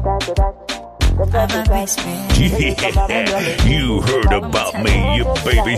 Yeah, you heard about me, you baby.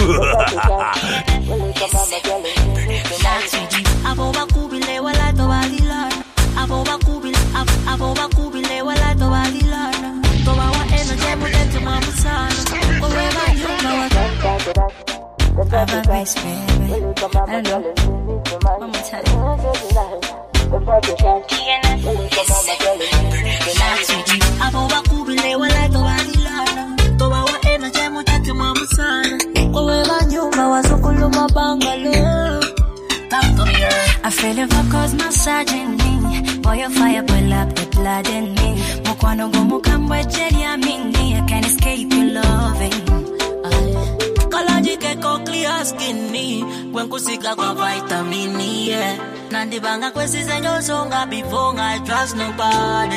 I feel if I cause massage in me. Boy, your fire pull up the blood in me. Mokwano go mukambwe jeli amini. I can't escape your loving. Kalaji ke ko clear skinny. When kusika kwa vitamini, yeah. Nandi banga kwesi zenyo songa before I trust nobody.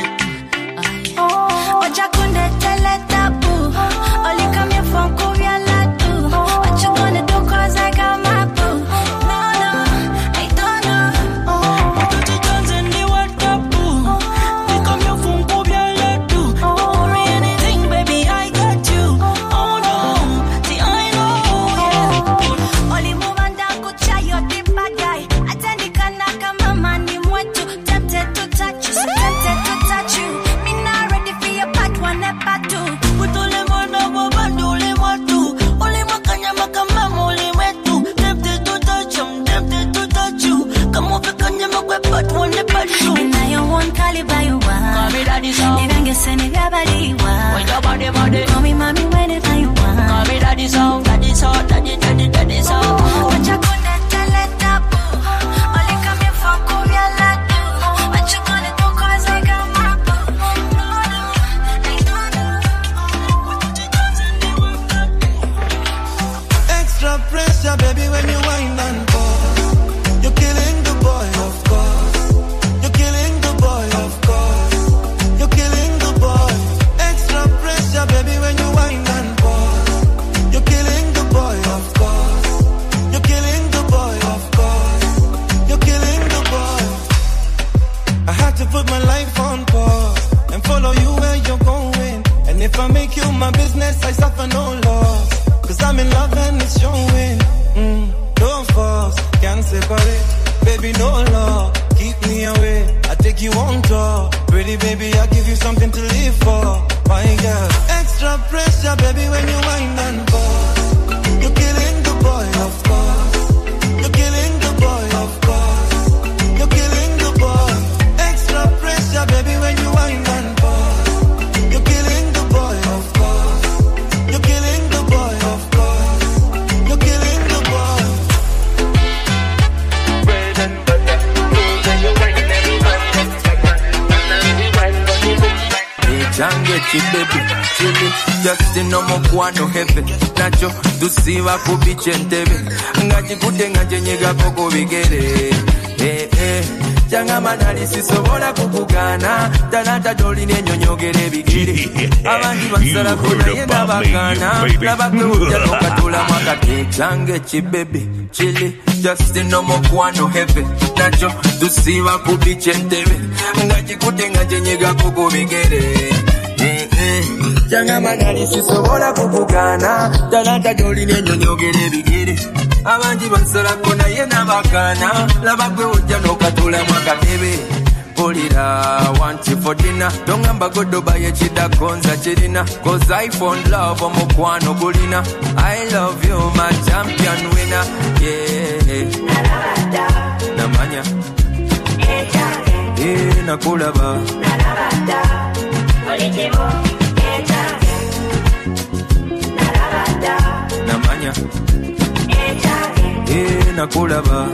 Ocha kunde tele tabu. Only come here from Korea ladu. What you gonna do cause I got my boo. Call me mommy whenever you want. Call me daddy so, daddy so, daddy, daddy, daddy so. What you gonna tell it tabu? Only come here from Korea ladu. What you gonna do cause I got my boo. Extra pressure baby when you wind and pause. You're killing the boy of course. You're killing the boy of course. You're killing the boy. Extra pressure baby when you wind and pause. You're killing the boy of course. You're killing the boy of course. You're killing the boy. I had to put my life on pause and follow you where you're going. And if I make you my business, I suffer no loss. Cause I'm in love and it's showing. Don't force, can't separate. Baby, no law, keep me away. I take you on tour. Pretty baby, I give you something to live for. My girl, extra pressure, baby, when you wind and pause. You're killing the boy, of course. You're killing the boy, of course. You're killing the boy. Extra pressure, baby, when you wind and pause. You're killing the boy, of course. You're killing the boy, of course. You're killing the boy. Change chibebu, chili, just no mokwano heavy. Nacho, tusiwa kubiche ntebe. Ngaji kute ngaje nyega koko bigere. Changa manali sisobola kukugana. Talanta doli nenyonyogere bigere. Abandi basala kuna yena bakana. Labakwe uja nokatula makate. Change chibebu, chili, just no mokwano heavy. Nacho, tusiwa kubiche ntebe. Ngaji kute ngaje nyega koko bigere. Changa manali sisobola kukugana. Talanta doli nenyonyogere bigere. Abandi basala kuna yena bakana. Labakwe uja nokatula makatebe. Polira, want you for dinner. Don't amba godo baye chida konza chirina. Cause I found love on mokwano kulina. I love you my champion winner. Yeah. Namanya. Nakula ba. Namanya. Nakula ba.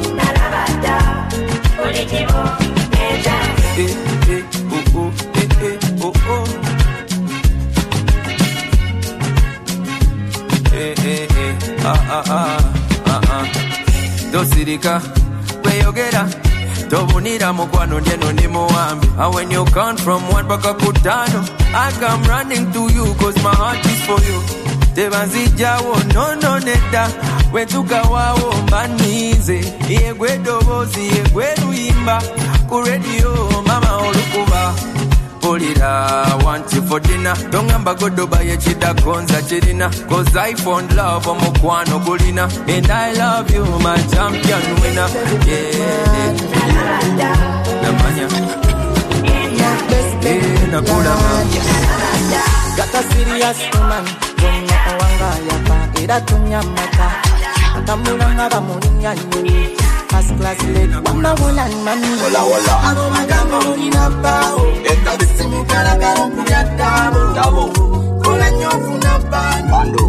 Dosirika, weyogera. Tobunira mokwano njeno ni moambi. And when you count from 1 baka kutano, I come running to you cause my heart is for you. Tebanzi jawo no neta. Wetuka wawo mbanize. Iegwe dobozi, iegwe ruimba. Ku radio mama olukuba. Pulira, want you for dinner. Don't remember go to buy a chida konza chirina. Cause I found love on Mokwano Kulina. And I love you, my champion winner. Yeah. Namanya. Yeah, Nakula. Got a serious woman. Don't know wanga yapa. Ira tunyamaka. Atamulanga bamulinya ni. First class lady. Wanda wulan mami. Wala. Ago magamo ninapao. Eka bisimu karagaro kuyatabo. Tabo. Kula nyofu napani. Bando.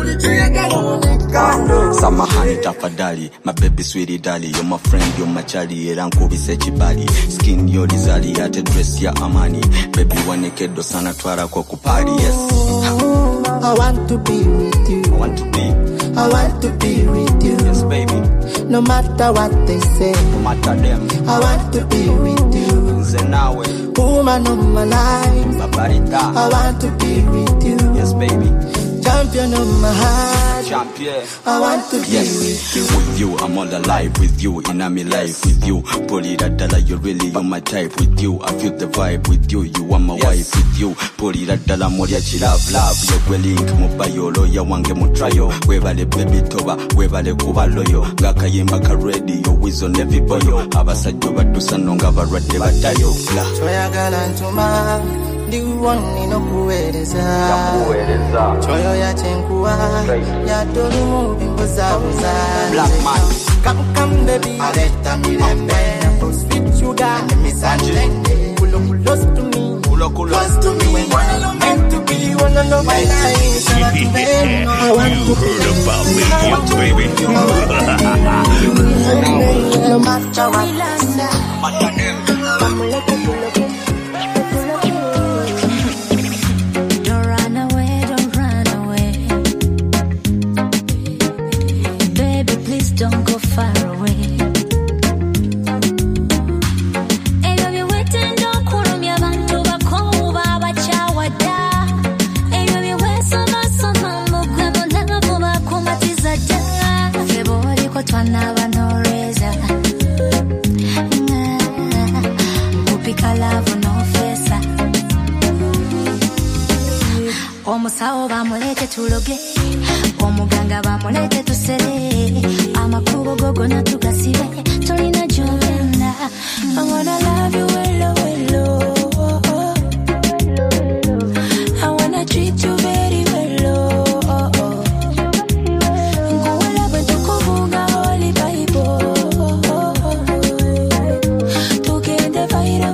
Samahani tafadhali, my baby sweetie dali. You're my friend, you're my chali. Eranko bisechi bali. Skin yo lizali, ate dress ya amani. Baby wanekedo sana twara kwa kupari, yes. I want to be with you. I want to be with you. Yes, baby. No matter what they say. No matter them. I want to be with you. Zenawe. Woman of my life. Babarita. I want to be with you. Yes, baby. Champion of my heart. Champion. I want to be with you. With you, I'm all alive. With you, in my life. With you, Polira Dala, you're really on my type. With you, I feel the vibe. With you, you are my wife. With you, Polira Dala, Moria Chilave, love. You're quelling, Mobayolo, Yawange Mutrayo. Webale baby toba, Webale Kubaloyo. Gakayimba Karedi, your wizard, every boyo. Abasajo Batusanonga Barate Batayo. Choya Galantuma. Ndi woni no kuwereza choyo ya chenkua ya doli mu bimboza buza Black man come baby aleta milembe sweet sugar me sanjende close to me close to me when you're meant to be one of my life. You heard about me, baby. No matter what don't go far away. Eyo biwete ndokulumya abantu bakoba bachawada. Eyo biwesoma mugwe mulabo bakumatiza da. Febori ko twanaba no reza. Kupika love no fesa. Omusawo bamulete tuloge. Omuganga bamulete tusere. Amakubo gogo na tugasibe tolina jomena. I wanna love you hello. I wanna treat you very well. Ngola betukuvuga holy bible. Tugende vairo.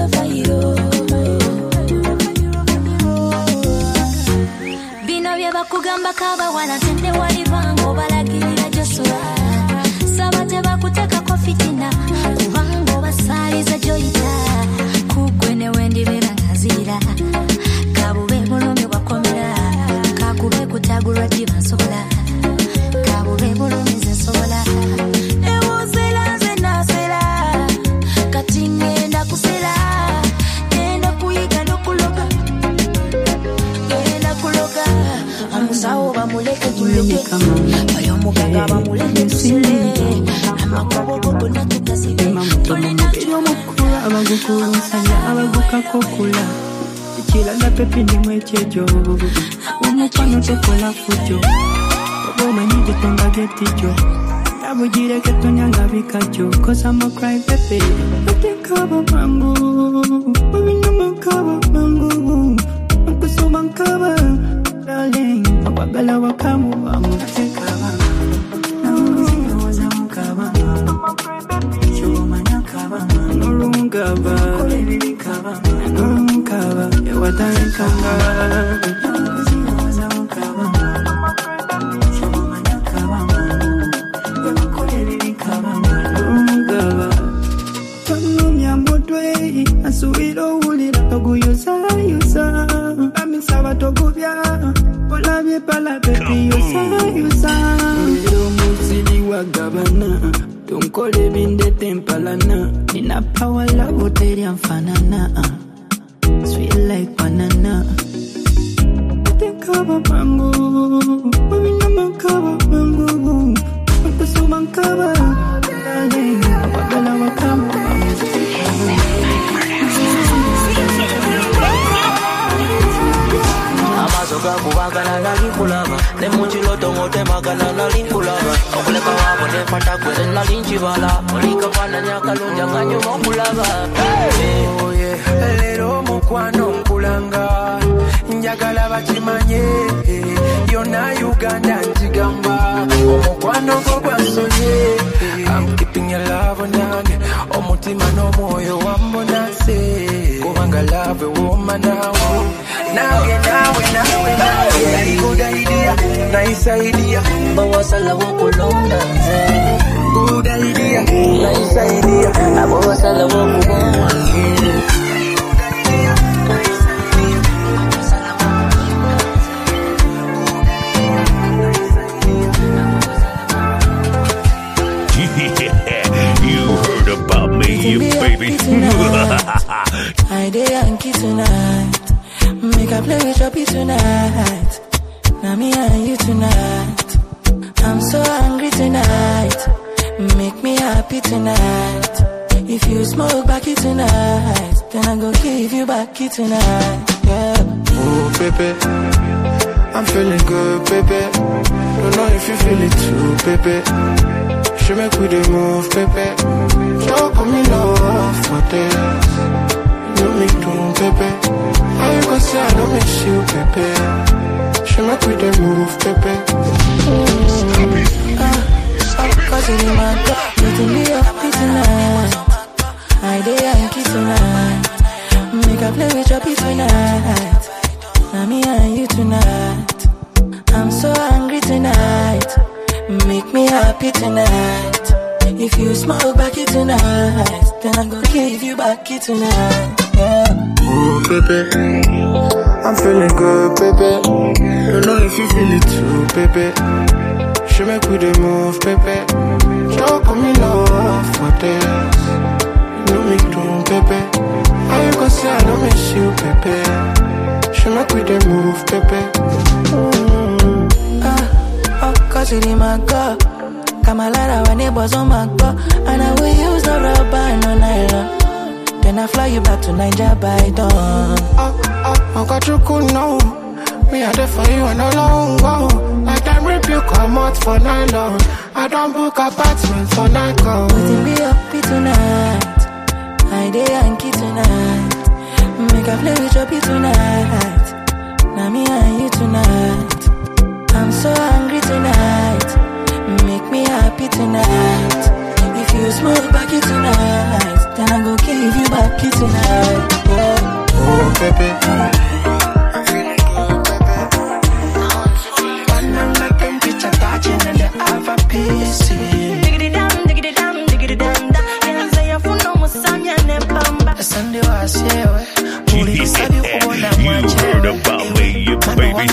Bino bye bakugamba kaba wala tende wali bango balagirira josura. Sabate bakuteka kofitina kubango basaliza joyita kugwene wendi berangazira kabube bulumi bakomera kakube kutagura jibansobola kabube bulumi zensobola ewozela zenasela kati ngenda kusela ngenda kuyiga nokuloga ngenda kuloga amusawo bamuleke tuloge bayo muganga bamuleke tusile amakubo gogo na tugasibe tolina mukura abagukuru nsanya abaguka kokula ikilala pepi ndi mwechejo umukwano tokola fujo obomanyi gitonga getijo nabugire ketonyanga bikajo cause I'm a cry pepe utekaba mangu ubinyama kaba mangu ukusoma nkaba darling abagala wakamu amutekaba Don't call it in the tempalana. In a power love, what they don't fanana. Sweet like banana. Think of a mango. Mami no man cover mango. What the so man cover? Darling, what the love come? soka kubagala na linkulaba ne muchiloto ngote magala na linkulaba okuleka wabo ne fata kwere na linchibala olika pana nyakalunja nganyo mokulaba oh yeah lero mukwano nkulanga njagala bakimanye yona Uganda njigamba omukwano gwo gwansonye I'm keeping your love on yange omutima n'omwoyo wambonase kubanga love woman nawe good idea nice idea bawasala wokulonda good idea nice idea bawasala wokulonda baby. I dey Yankee tonight. Make I play with your beat tonight. Now me and you tonight. I'm so hungry tonight. Make me happy tonight. If you smoke backy tonight, then I go give you backy tonight. Yeah. Oh baby, I'm feeling good, baby. Don't know if you feel it too, baby. She make with the move, baby. Show come in love for this. You me too, baby. How you gonna say I don't miss you, baby? She make with the move, baby. Cause it in my gut, you can be happy tonight. I dey Yankee tonight. Make I play with your beat tonight. Now me and you tonight. I'm so hungry tonight. Make me happy tonight. If you smoke backy tonight, then I'm gonna give you backy tonight. Yeah. Oh baby, I'm feeling good, baby. Don't know if you feel it too, baby. She make with the move, baby. Show come in love for this. You me too, baby. How you gonna say I don't miss you, baby? She make with the move, baby. Cause it in my gut. Kamalara when it was on my gut. And I will use no rubber, no nylon. Then I fly you back to Nigeria by dawn. I got you cool now. Me are there for you and no long go. I can rip you come out for nylon. I don't book apartment for night go. We'll be happy tonight. I dey Yankee tonight. Make I play with your beat tonight. Now me and you tonight. I'm so hungry tonight. Make me happy tonight. If you smoke backy tonight, then I go give you backy tonight. Yeah. Oh baby, I'm feeling good, baby. When I'm like temperature touching and the have a piece. Diggity dam, diggity dam, diggity dam, dam. Yeah, say you feel no more sun, yeah, ne bamba. Sunday was here. You heard about me, baby.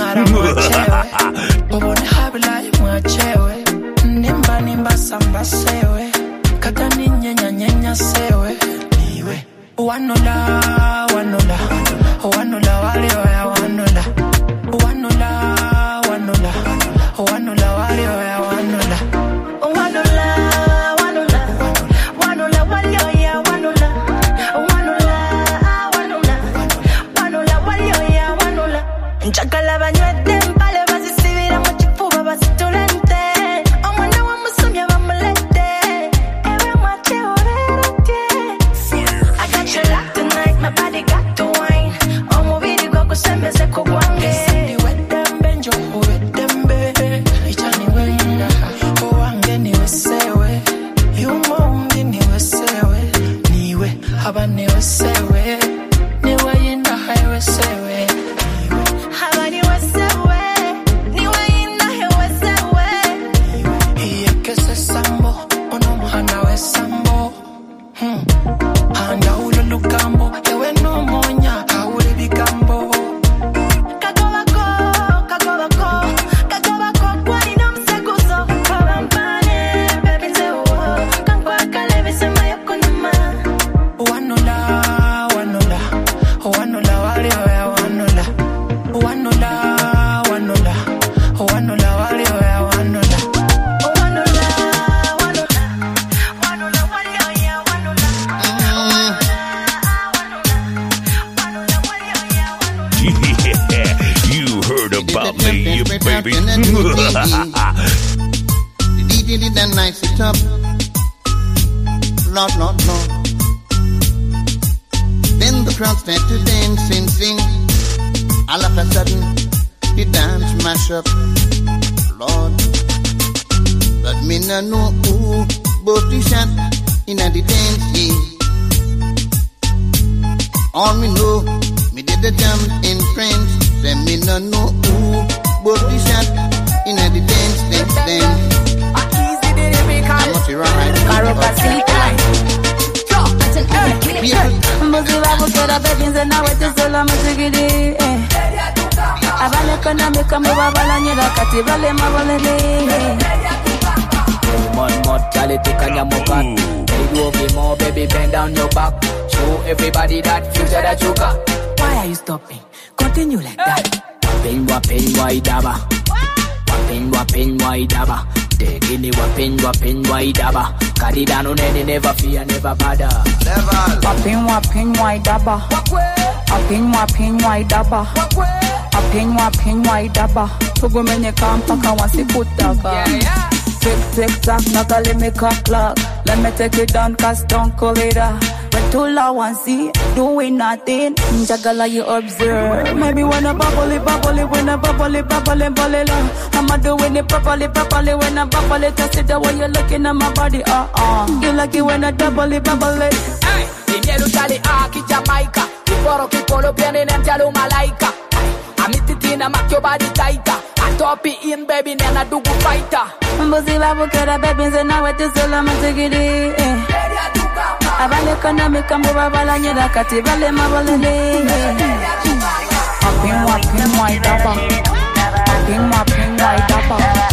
Mbone habla imwachewe. Nimba nimba samba sewe. Kaka ninyenya nyenya sewe. Niwe. Wanola, wanola. Wanola wale waya wanola. Wanola, wanola. Wanola wale waya wanola. Wanola, wanola. Wanola wale waya wanola. Wanola, wanola. Wanola wale waya wanola. Nchakala banywete mpale bazisibira mu kifuba basitulente. Omwana wa musomya bamulete. Ewe mwache orerete. I got you locked tonight, my body got to wine. Omubiri gwo kusembeze kugwange. Sindi wedembe njo wedembe. Ichani wenda. Owange niwe sewe. Yumo ungi niwe sewe. Niwe haba niwe sewe. Niwe yinda haiwe sewe. Habari wesewe, niwe ina hewesewe. Iyekese sambo, ono mhana we sambo. Handa ulo lukambo, ewe no monya, haule bikambo. Kakobako, kakobako, kakobako, kwani no msekuzo. Kobampane, baby nzewo, kankwa kale bisema yoko nyuma. Wanola, wanola, wanola wale waya wanola. Wanola, wanola, wanola wale waya wanola. Wanola, wanola, wanola wale ya wanola. You heard about me, baby. The DJ did that nice it up. Lord. Then the crowd started to dance and sing. All of a sudden, the dance mash up. Lord, but me no know who both the shot in a the dance, yeah. All me know, me did the jump in French. Then me no know who both the shot in a the dance. I'm not right. Muziva bukera baby nze nawe tusola muzigiri abalekana mekamu babalanyira kati balema balele Mon mortality kanyamuka Big you more baby bend down your back Show everybody that future that you got Why are you stopping? Continue like that Wapin waidaba Wapin waidaba Tegini wapin waidaba Karidano nene never fear never bother Wapin waidaba Wapin waidaba Wapin waidaba Tugumenye kampaka wasikutaka Tick tock, knuckle me cock clock. Let me take it down, cause don't call it a. When too low and see, doing nothing. Jagala you observe. Maybe when I bubble it, when I bubble it. I'ma doing it properly, when I bubble it. Test it the way you're looking at my body, You like it when I double it. Hey, dinero chale aki Jamaica. Kiporo piene nemjalo malaika. Amititina make your body tighter. I top it in baby, nena dugu fighter. Muziva bukera baby nze nawe tusola muzigiri abalekana mekamu babalanyira kati balema balele Wapin waidaba Wapin waidaba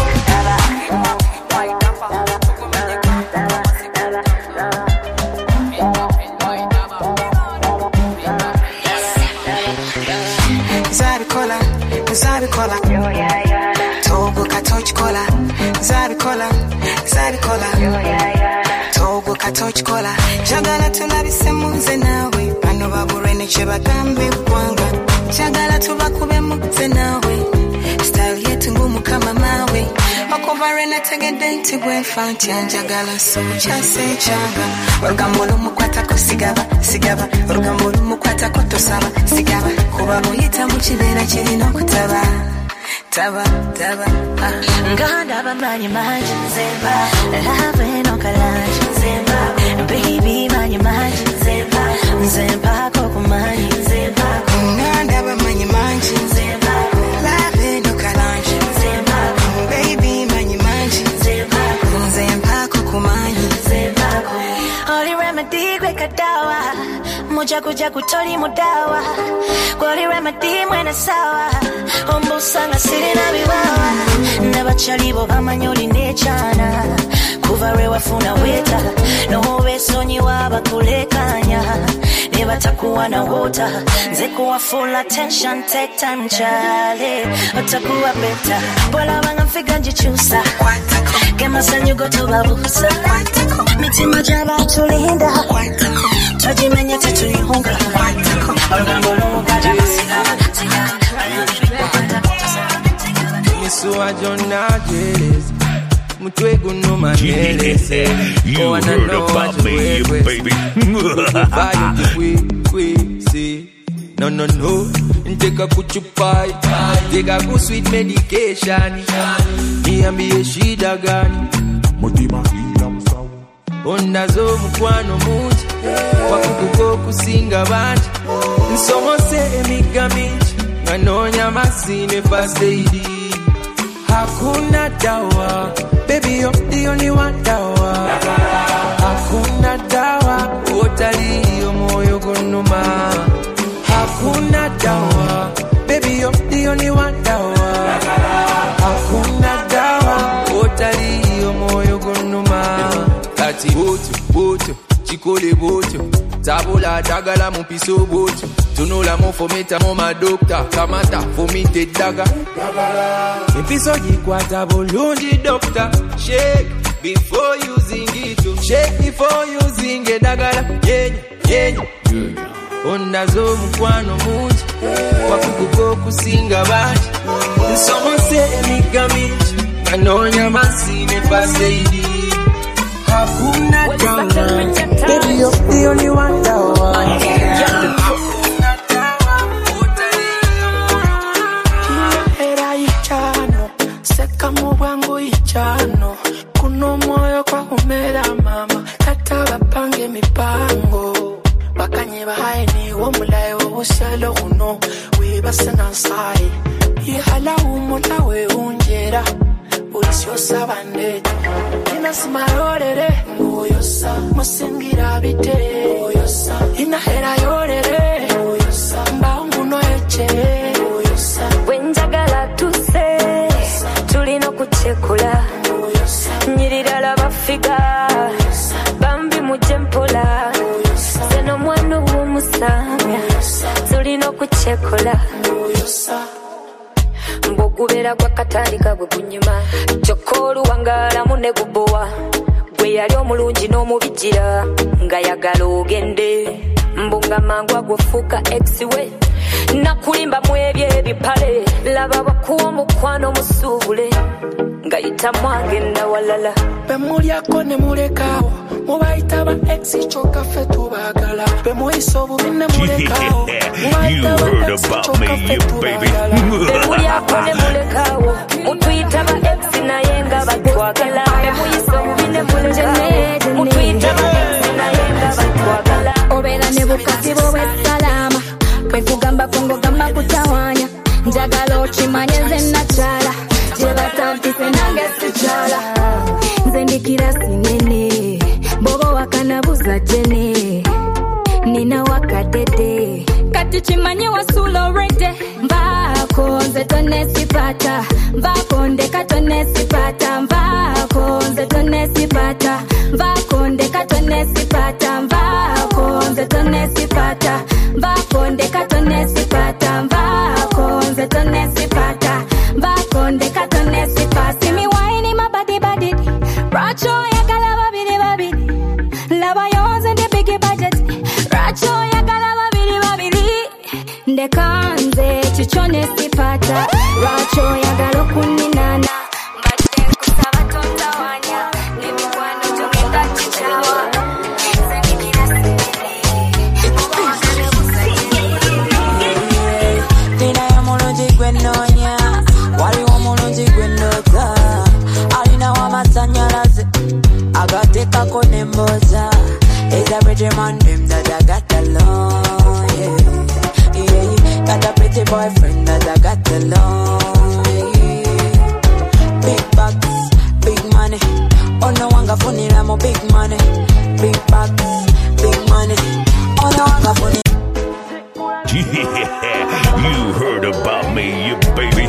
Zabi kola Togo katoch kola Zabi kola Togo katoch kola Jagala tulabise munze nawe Bano baburene chebagambe kwanga Jagala tubakube munze nawe Style yetu ngumu kama mawe Okuvare na tegedenti gwe fanti Anjagala socha sechanga Orugambolo mukwata ko sigaba Orugambolo mukwata ko tosaba sigaba Kuba muyita muchibera chiri no kutaba Taba Nganda bamanyi manji nzemba Lave no kalanji nzemba Baby manyi manji nzemba Koko manyi nzemba Nganda bamanyi manji nzemba Lave no kalanji nzemba Baby manyi manji nzemba Koko manyi nzemba Oli remedy kwe kadawa Muja kuja kutoli mudawa Kwali remedy mwene sawa Ombusanga siri na biwawa Nabachalibo bamanyoli nechana Kuvare wafuna weta Nohove sonyi waba kulekanya Nebatakuwa na wota Nzekuwa full attention take time chale Otakuwa beta Bola wanga mfiga njichusa Kema sanyu goto babusa Mitima jaba tulinda Twajimenye tetuyihunga Olugambolo mukata masina Misuwa jona jeles Mutwegu no maneles You heard about me, baby. No Nteka kuchupai Teka ku sweet medication Niambie shida gani Mutima ila msawa Ondazo mkwano muji Wakukuko kusinga bandi Nsomose emiga minji Nganonya masine first lady Hakuna dawa Baby you're the only one dawa Hakuna dawa Otali yo moyo gunuma Hakuna dawa Baby you're the only one dawa Hakuna dawa Otali yo moyo gunuma Tati boto Chikole boto Tabula dagala mupiso boto Tunola mo fometa mo madokta Kamata fomite daga Mpiso jikwata bulungi doctor Shake before using it Shake before using it dagala Yenya Ondazo mkwano muji Wakukuko kusinga banji Nonya masine paseidi. Hakuna dawa. Baby, you're the only one dawa. Era ichano, seka mwangu ichano. Kuno moyo kwa umera mama, kata bapange mipango. Bakanye bahaye ni womulaye wobusalo kuno, wibase nansai. Ihala umula we unjera, ulisyosa bandete. Inasimarorere, uyosa, musingira bite, uyosa. Inahera yorere, uyosa, mbaungu no echere, uyosa. Wenjagala tuse, tulino kuchekula, nyirirala bafiga, bambi mujempola, seno mwanu wumusamya, tulino kuchekula, mbogubera kwa katalika bwe kunyuma, chokolu wangala mune gubowa, gwe yali omulungi n'omubijira, nga yagala ogende, mbunga mangwa gwofuuka ex-we, nakulimba mwebye ebipale, laba bakuwa mukwano musuubule, nga yitamu agenda walala. Bemulyako ne mulekawo, mubayita ba ex choka fe tubagala. Bemuyisa obubi ne mulekawo, mubayita ba ex choka fe tubagala. Bemulyako ne mulekawo, mutuyita ba ex naye nga batwagala. Bemuyisa obubi ne mulekawo, mutuyita ba ex naye nga batwagala. Obeera ne bukati bwe salama, kwe kugamba pongo gamba kutawanya. Njagala okimanye nze nakyala, gye batampise nange sikyala. Nze ndikira sinene, bobo wakanabuza jene, nina wakadede, kati kimanyi wasula orede. Mbaako nze tonesipata, mbaako ndeka tonesipata, mbaako nze tonesipata, mbaako ndeka tonesipata, mbaako nze tonesipata, mbaako ndeka tonesipata, mbaako nze tonesipata, mbaako ndeka tonesipata. See me whining my body body, Racho yakala babiri babiri, laba yonze ndi big budget, Racho yakala babiri babiri, ndekanze chichone sipata, Racho yagala kuninana, mbate kusaba totawanya, nimukwano togenda chichawa, zendikira sinene, mubawagale busayiri. Nina ya mulungi gwenonya, waliwo mulungi gwenota, alina wamasanyalaze, agatekako nemboza, is a pretty man them that I got along, yeah, yeah, got a pretty boyfriend that I got along, yeah. Big bucks, big money, oh no wanga funila mo big money, big bucks, big money, oh no wanga funila. Yeah, you heard about me, you baby.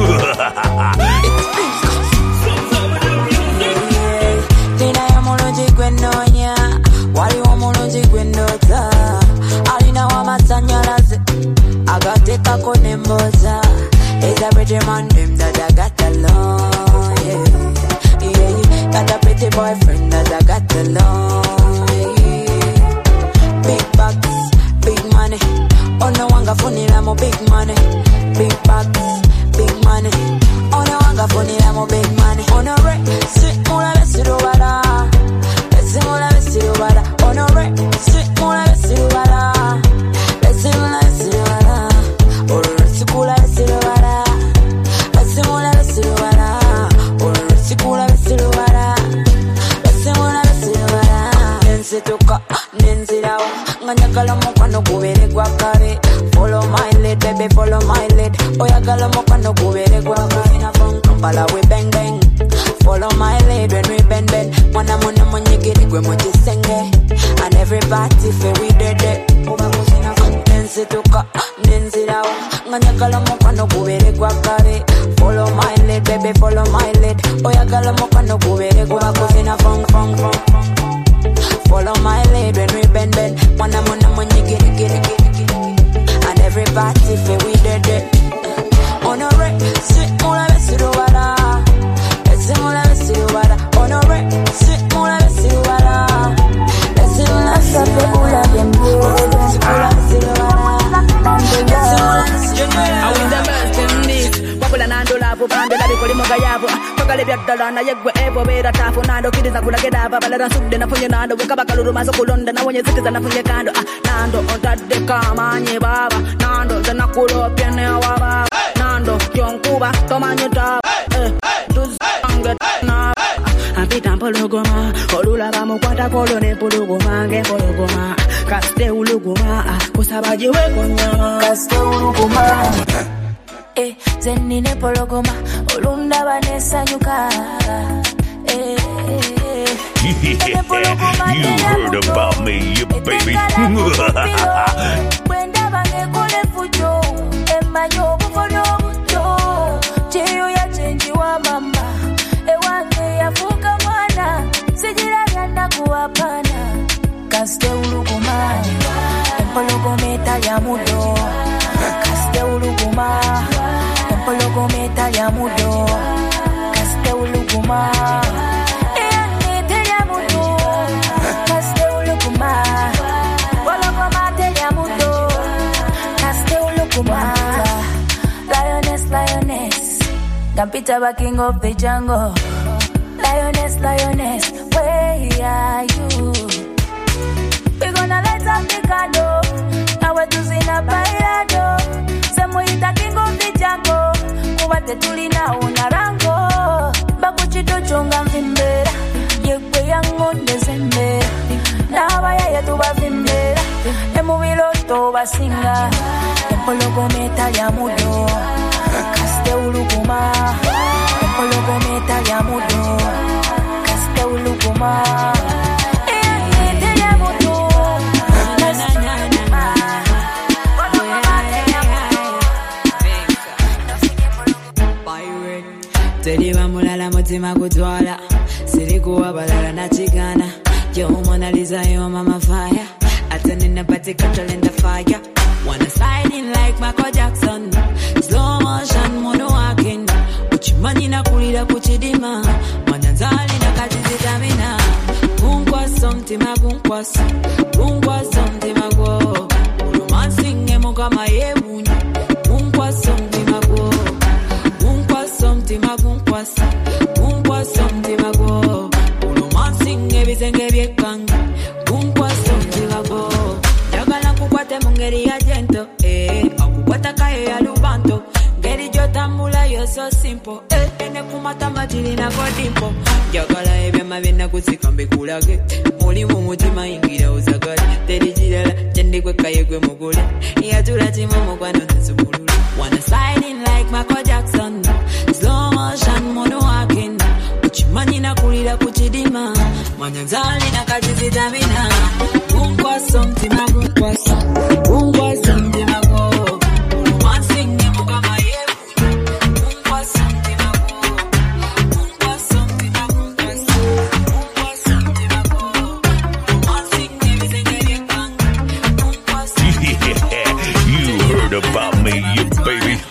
Nina ya mulungi gwenonya, waliwo mulungi gwenota, alina wamasanyalaze, agatekako nemboza, is a pretty man them that I got along, yeah, yeah, got a pretty boyfriend that I got along, yeah. Big bucks, big money, oh no wanga funila mo big money, big bucks, big money, oh no wanga funila mo big money, oh no re, sit mula besirubara, besimula besirubara, oh no re, sit mula besirubara, besimula besirubara, oh re sikula besirubara, besimula besirubara, oh re sikula besirubara, besimula besirubara, nensituka, nenzirawo, nganyagala mukwano gubere gwa kare, follow my lead, baby, follow my lead, oyagala mukwano gubere gwa kare, na from Kampala we bang bang, follow my lead when we bend bend, mwana mwana mwenyigiri gwe mujisenge, and everybody feel we dead uba kusina nensituka, nenzirawo, nganyagala mukwano gubere gwa kare, follow my lead, baby, follow my lead, oyagala mukwano gubere gwa kusina from follow my lead when we bend bend, mwana mwana mwenyigiri giri giri, and everybody feel we dead honore, sit mula besirubara, besimula besirubara, honore, sit mula besirubara, besimula besirubara, besimula besirubara, besimula besirubara. I win the best in this. Popular and do love, and the kuli magayabu Tokale byaddala na yegwe evo bera tafu Nando kiriza kulageda babalera sudde na funye nando Wekaba kaluru maso kulonda na wenye zikiza na funye kando Nando ontadde kamanye baba Nando zana kulopya ne wababa Nando yonkuba tomanye taba Tuzange na Apita mpologoma Olulaba mukwata kolo ne mpologoma Nge mpologoma Kaste uluguma Kusabaji weko nyama Kaste uluguma Zenine pologoma Olunda vanesa nyuka You heard about me, you baby. Wenda bange kule fujo Emanyo bufono bujo Cheyo ya chenji wa mama Ewange ya fuka mwana Sijira yana kuwapana Kaste uluguma Empologometa ya mudo Kaste uluguma Empologometa ya mudo Kaste uluguma Eyanete ya mudo Kaste uluguma Pologomate ya mudo Kaste uluguma Lioness, lioness Gambita ba king of the jungle Lioness, lioness Where are you? We gonna light up the candle Now we're choosing a bailado Semuita king of the jungle Kuwate tulina unarango Bakuchito chonga mvimbera Yekwe yango ndezembera Nawa ya yetu ba vimbera Emubilo toba singa Empologometa ya mudo Kaste uluguma Empologometa ya mudo Kaste uluguma Teliba mulala mutima kutwala Sirikuwa balala na chigana Yo Mona Lisa yo mama fire Atenina party control in the fire Wanna slide in like Michael Jackson Slow motion mono walking Uchimani na kulira kuchidima Manyanzali na kajizitamina Kunkwaso mtima kunkwaso Kunkwaso mtima kwa Romancing emo kama yebunyi Kunkwaso mtima kwa Kunkwaso mtima kunkwaso Kunkwaso mtima kwa Romancing ebisenge byekanga Kunkwaso mtima kwa Jagala kukwate mungeri ya jento Akukwata kaye ya lubanto Ngeri jotambula yo so simple Ene kumata majili na kodimpo Jagala ebya mabena kusikambe kulage Muli mumutima ingira uzagale Teri jirala jende kwe kaye kwe mugule Yatula timomo kwa nona subulule Wanna slide in like Michael Jackson Slow motion mono walking Uchimani na kulira kuchidima Manyanzali na kajizitamina Kunkwaso mtima kunkwaso Kunkwaso mtima kwa Romancing emo kama yebu Kunkwaso mtima kwa Kunkwaso mtima kunkwaso Kunkwaso mtima kwa Romancing ebisenge byekanga Kunkwaso You heard about me, you baby.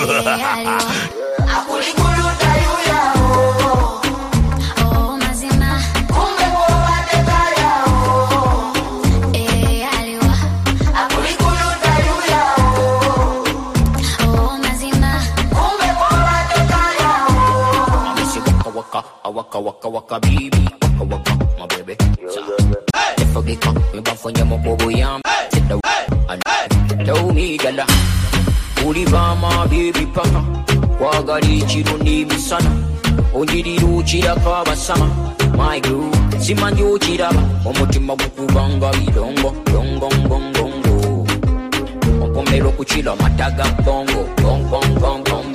Waka waka waka baby, waka waka my baby. If I get caught, we both for your mobile yam. Take the and tell me gala. Uliva my baby papa, wagari chirundi misana. Ojiri ruchira kaba sama, my girl. Simanjo chiraba, omotima bukubanga bidongo, dongo bongo bongo. Okomero kuchila mataga bongo, bong bong bong bongo.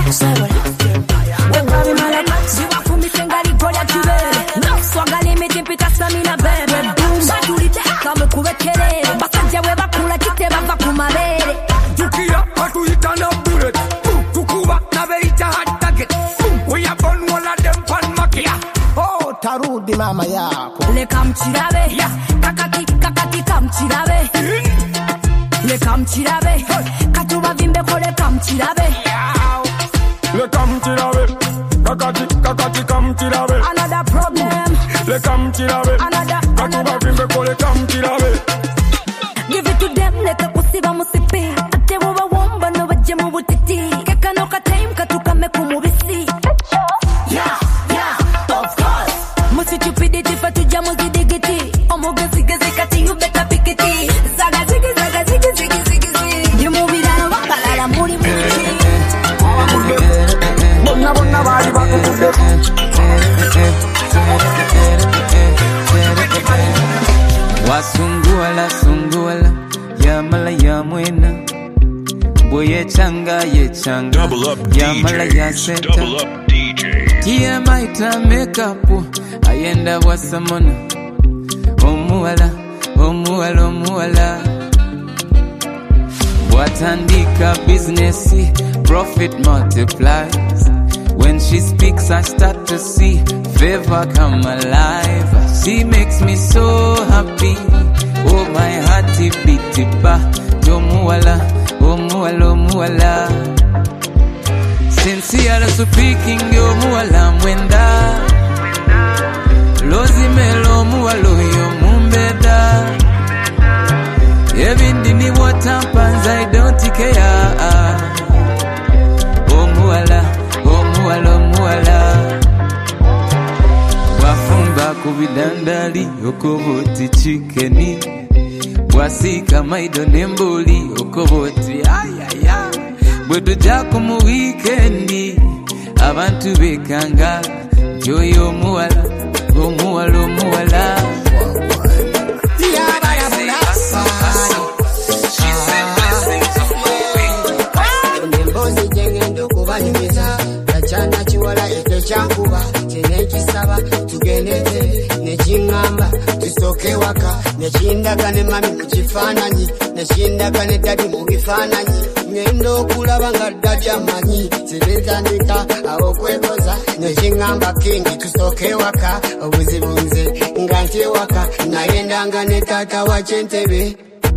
Wewe malaka ziwa kumisenga ligoya kibele no swagale mitipita samina bebe batulite kama kubekele basajja we bakula kite bava kumabere tukia atuita na bullet tukuba na beita hot target we are born all of them pan makia oh tarudi mama yako leka mchirabe kakati kamchirabe leka mchirabe katuba vimbe kole kamchirabe leka mchirabe kakati kamchirabe another problem leka mchirabe katuba vimbe kole kamchirabe give it to them leka kusiba musipi ate woba womba no baje mu butiti keka no ka time katukame kumubisi yeah of course musi stupidity fatu jamu zidigiti omogezi geze kati you better pick it zaga zigi you move it out wakala muri Bonna bari bakude Wasunguala yamala yamwena boye changa yamala yaseta tia maita makeup ayenda wasamona omuala watandika business profit multiplies when she speaks I start to see favor come alive she makes me so happy oh my heart beat ba omuala sincere speaking omuala mwenda lozimelo omuala yo mumbeda ebindi ni watampanza I don't care omuala wafumba kubidandali okoboti chikeni wasika maido nemboli okoboti ayaya bwetu jako mu weekendi abantu bekanga joyo omuala chana chiwala ete chankuba chenekisaba tugenete nechingamba tusoke waka nechindagane mami mukifananyi nechindagane dadi mubifananyi ngendo kulaba nga dajamanyi sibetandika awo kwekoza nechingamba kingi tusoke waka obuzibunze ngante waka nayendanga ne tata wa Chentebe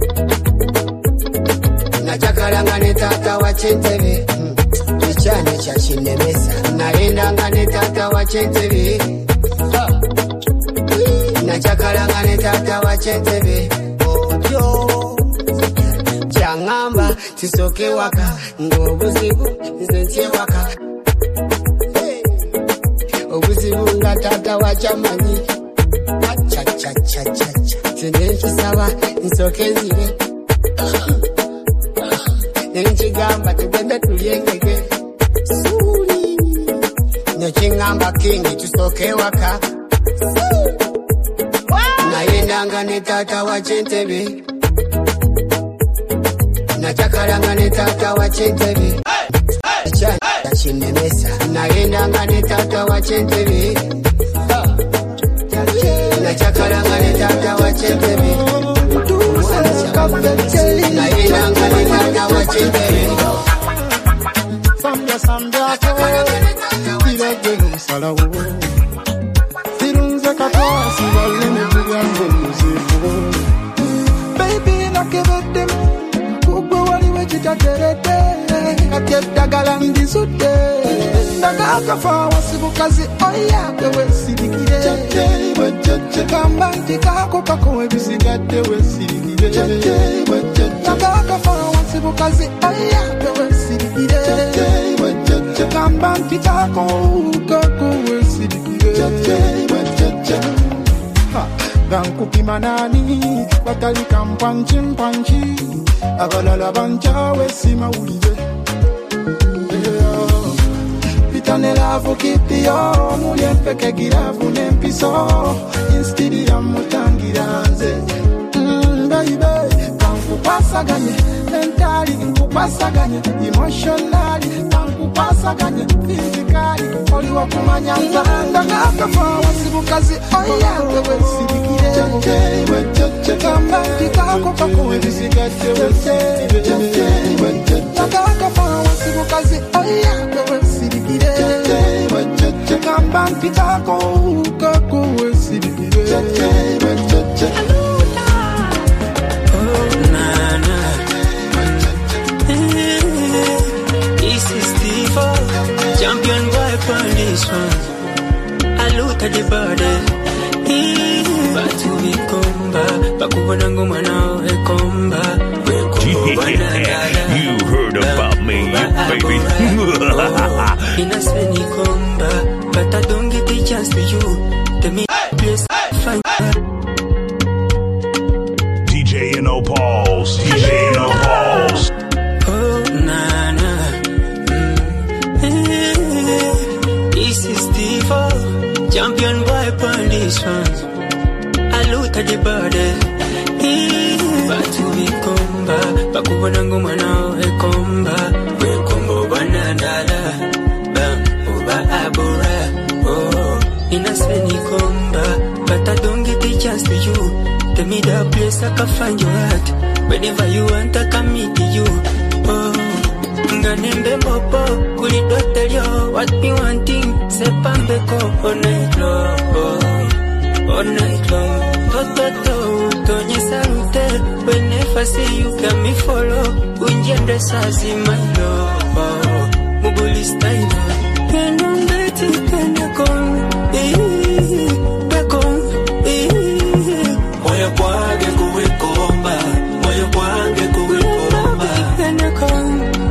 nachakalanga ne tata wa Chentebe chane cha chinemesa naendanga ne tata wa Chentebe nachakalanga ne tata wa Chentebe ojo changamba tisoke waka ngobuzibu nzentie waka obuzibu nga tata wa chamanyi cha tinekisaba nsoke nzibe nenchigamba tugende tulyengege nechingamba kingi tusoke waka nayendanga ne tata wa Chentebe nachakalanga ne tata wa Chentebe chana chinemesa nayendanga ne tata wa Chentebe nachakalanga ne tata wa Chentebe nayendanga ne tata wa Chentebe salawo sirunze katwasi baleme kugambo muzifu baby nakebedde kugwe waliwe kitaterete katyedagala ndisude ndagakafa wasibukazi oya wesirikire kamba ntikako kako ebisigadde wesirikire ndagakafa wasibukazi oya wesirikire kamba ntikako kako wesirikire bankupima nani batalika mpanchi abalala banjawe simawulire pitanelavu kitiyo muli empeke giravu nempiso instiri ya mutangiranze baby bankupasaganye mentali pasaganye emotionally pasaganye physically oli wakumanya nzanga kafa wasibukazi oya wewe sibikire kamba kitako kako ebisigate kafa wasibukazi oya wewe sibikire kamba kitako kako sibikire Champion boy on this one. I look at the body. But we come back. Bakubona ngoma now we come back. You heard about me, baby. Innocent you come back, but I don't get the chance to you. Tell me place find. DJ No Balls. DJ No Balls. Oh na na. This is Steve-O, champion boy on this one. I look at the body. But we come back. Bakubona ngoma now we come back. We combo banana. Bam, uba abura. Oh, innocent you come back, but I don't get the chance to you. Tell me the place I can find your heart. Whenever you want, I can meet you. Oh. Nganembe mopo, kulido tell you what me wanting. Sepambeko all night long, all night long. Toto, tonye salute. Whenever I see you, can me follow. Unjende sazi my love, mubuli style. Penambeti penakon, bekon, moyo kwange kuwe komba, moyo kwange kuwe komba. Penakon.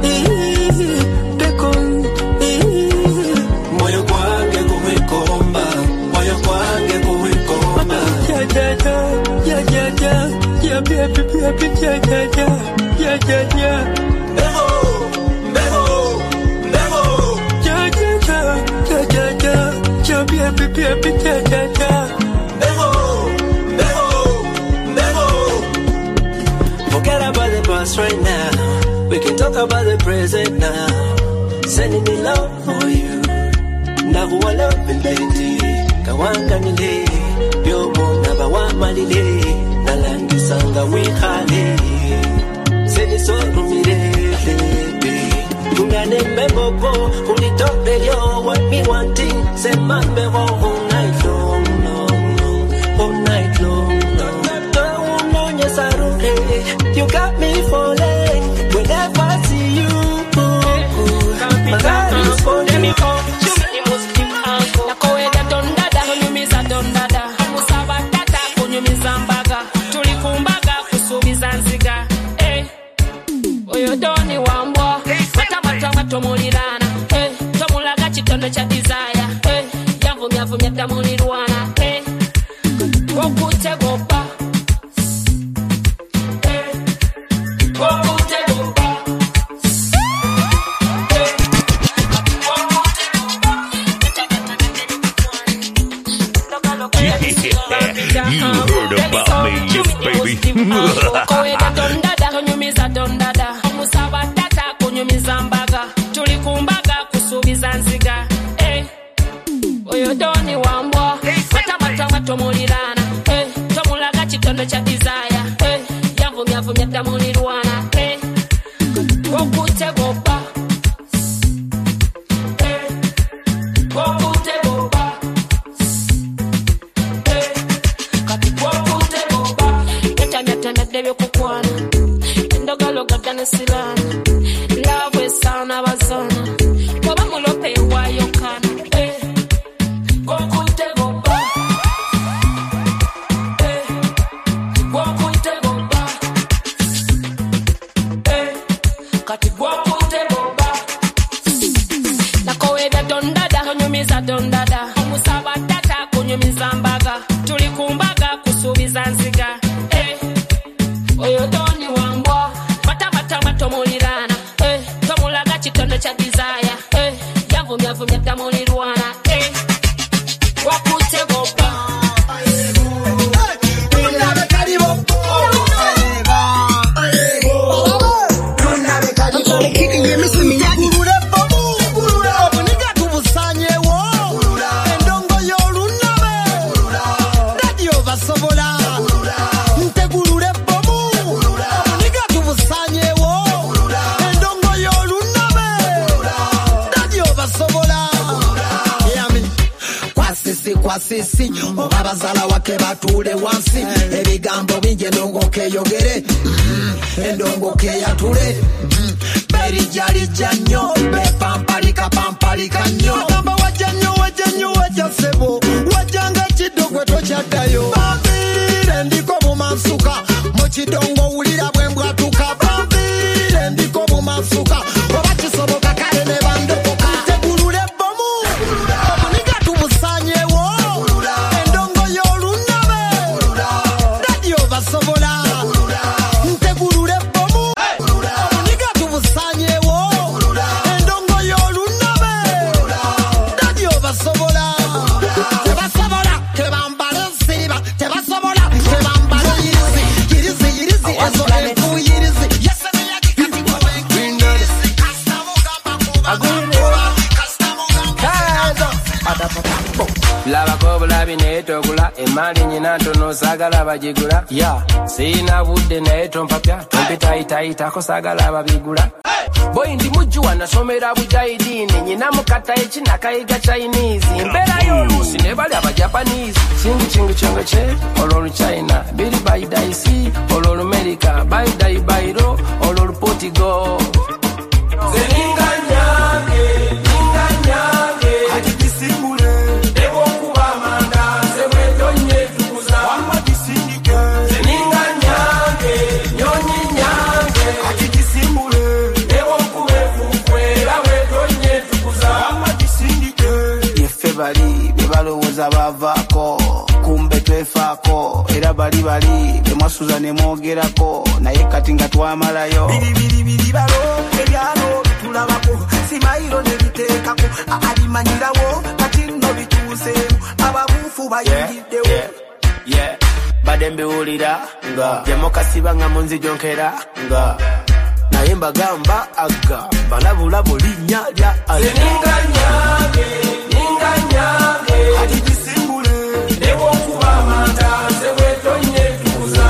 Forget about the past right now. We can talk about the present now. Sending me love for you. Nakuwa love baby. Kawanga nile. Byomo nabawa malile. Nalangi sanga wihale. Seni soru mirele. Kunganembe bobo. Unitoke yo what me wanting. Semambe wo all night long, long, long. All night long, long. You got me falling whenever I see you. My God is falling. Nakoeda dondada, kunyumiza dondada. Musaba tata, kunyumiza mbaga. Tulikumbaga, kusubiza nziga. Oyo doni wambwa. Mata tomulirana. Tomulaga chitondo cha desire. Yavumya tamulirwana. Okute gopa. You heard about me, yes, baby. Koeda dondada, kunyumiza dondada. Musaba tata, kunyumiza mbaga. Tulikumbaga, kusubiza nziga. Oyo doni wambwa. Mata tomulirana. Tomulaga chitondo cha desire. Yavumya tamulirwana. Okute gopa. Okute gopa. Debe kukwana endogalo gadana silana love sound abazona baba mulope wayo kana gokunte goba gokunte goba kati gokunte goba nakoeda dondada kunyumiza dondada musaba tata kunyumiza mbaga tulikumbaga kusubiza nziga. Oyo doni wambwa. Mata tomulirana. Tomulaga chitondo cha desire. Yavumya tamulirwana. Wakute gopa. kwa sisi oba bazala wake batule wansi ebigambo bingi endongoke yogere endongoke yatule beri jali janyo be pampalika nyo agamba wajanyo wajasebo wajanga kidogwe tokyaddayo bambire ndiko bumansuka mu kidongo wulira bwembwatuka bambire ndiko bumansuka oba kisoboka kale ne bandokoka tegulule bomu omuniga tubusanyewo endongo y'olunabe radio basobola tegulule bomu omuniga tubusanyewo endongo y'olunabe radio basobola tebambale nsiba tebasobola tebambale yirizi ezo enfu yirizi Laba bulabi netogula emali nyina ntono sagala bagigula ya sina budde naye tompapya tompitaita ko sagala babigula boy ndi mujjuwa nasomera bujaidini nyina mukata ekinakayiga Chinese mbera y'oluusi ne bali abajapanese chingu che ololu China biri baidaisi ololu America baidai bairo ololu Portugal zeninganyage atikisimule debo kubamanda sebwetonye tukuza wamadisindike zeninganyage nyonyi atikisimule debo kubefukwera wetonye tukuza wamadisindike yefe bali bebalowooza bavaako kumbe twefako era bali bemwasuza ne mwogerako naye kati nga twamalayo biri balo ebyalo tulabako simayiro ne biteekako alimanyirawo kati nno bituuseemu ababuufu bayingiddewo badde mbiwulira nga demokasi nga munzijonkera nga naye mbagamba aga balabulabo linnya lya Ninganyage atijisimbule debo kuba amanda sebwetonye tukuza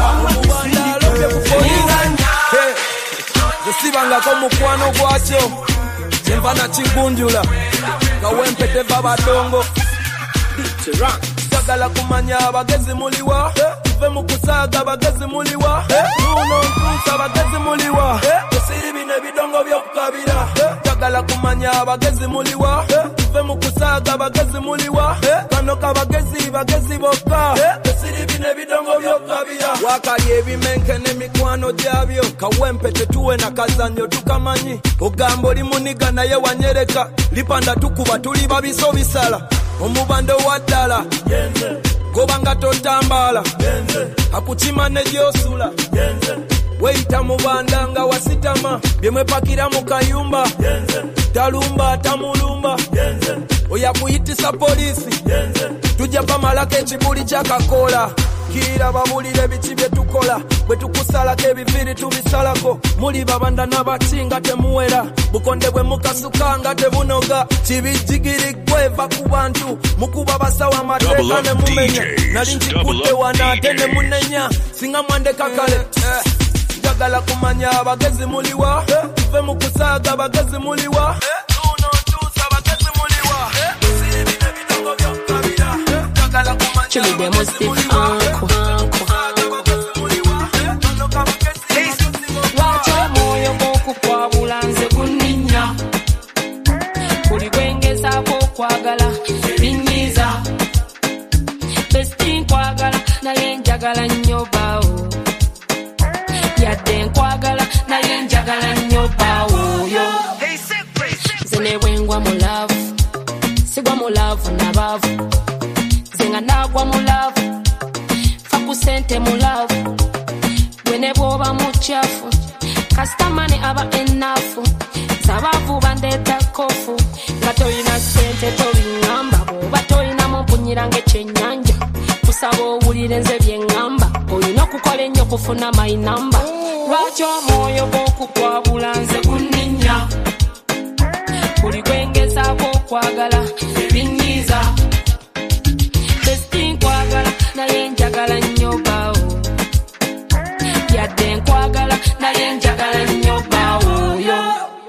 zesibangako mukwano gwakyo kyenva nakingunjula nga wempete va badongo sagala kumanya abagezi muliwa tuve mu kusaaga abagezi muliwa nuno ntuusa abagezi muliwa esiri bino ebidongo by'okukabira sagala kumanya abagezi muliwa tuve mu kusaaga abagezi muliwa kano bagezi bokka esiri bino ebidongo by'okukabira wakali ebimenke n'emikwano gyabyo kawempete tuwe na kazanyo tukamanyi ogamba oli muniga naye wanyereka lipanda tukuba tuli babiso bisala omubando waddala gobanga totambala akukima ne gyosula weita mubanda nga wasitama byemwepakira mu kayumba talumba tamulumba oyakuyitisa polisi tujja pamalako ekibuli kyakakola kira babulire biki bye tukola bwe tukusalako ebiviri tubisalako muli babanda n'abatinga temuwera bukonde bwe mukasuka nga tebunoga kibijigiri gweva ku bantu mukuba basawa amateeka ne mumenya nali nkikudde wana ate ne munenya singa mwandeka kale njagala kumanya abagezi muliwa tuve mu kusaaga abagezi muliwa tuno ntuusa abagezi muliwa sibine bidongo byokukabira njagala kumanya abagezi muliwa lwaki omwoyo gw'okukwabula nze gunninya buli gwengezaako okwagala binyiza besti nkwagala naye njagala nnyo baawo yadde nkwagala naye njagala nnyo baawoyo nze ne bwengwa mu laavu sigwa mu laavu nabaavu nze nga naagwa mu laavu fa ku ssente mu laavu gwe ne bw'oba mukyafu kasitamane aba ennafu sabaavu bandeeta kofu nga toyina ssente tobiŋŋamba bw'oba toyina mumpunyira ng'ekyennyanja kusaba owulire nze bye ŋŋamba olina okukola ennyo kufuna my number lwaki omwoyo gw'okukwabula nze gunninya buli gwengezaako okwagala binyiza besti nkwagala naye njagala nnyo baawo yadde nkwagala naye njagala nnyo baawoyo